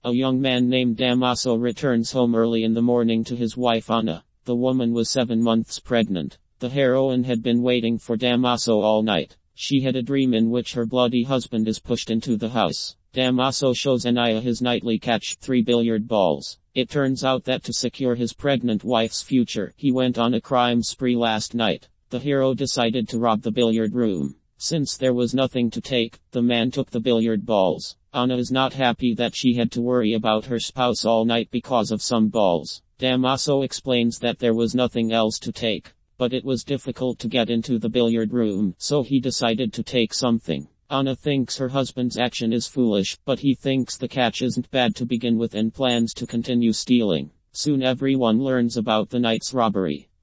A young man named Damaso returns home early in the morning to his wife Anna. The woman was 7 months pregnant. The heroine had been waiting for Damaso all night. She had a dream in which her bloody husband is pushed into the house. Damaso shows Anaya his nightly catch 3 billiard balls. It turns out that to secure his pregnant wife's future, he went on a crime spree last night. The hero decided to rob the billiard room. Since there was nothing to take, the man took the billiard balls. Anna is not happy that she had to worry about her spouse all night because of some balls. Damaso explains that there was nothing else to take, but it was difficult to get into the billiard room, so he decided to take something. Anna thinks her husband's action is foolish, but he thinks the catch isn't bad to begin with and plans to continue stealing. Soon everyone learns about the night's robbery.